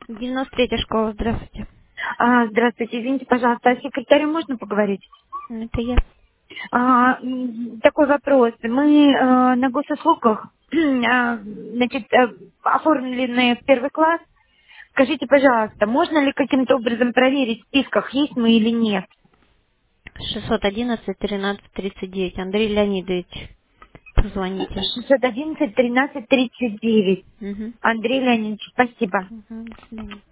93-я школа, здравствуйте. Здравствуйте, извините, пожалуйста, а с секретарем можно поговорить? Это я. Такой вопрос. Мы на госуслугах значит, оформлены в первый класс. Скажите, пожалуйста, можно ли каким-то образом проверить, в списках есть мы или нет? 611-13-39. Андрей Леонидович, позвоните. 611 13 39. Угу. Андрей Леонидович, спасибо. Угу. До свидания.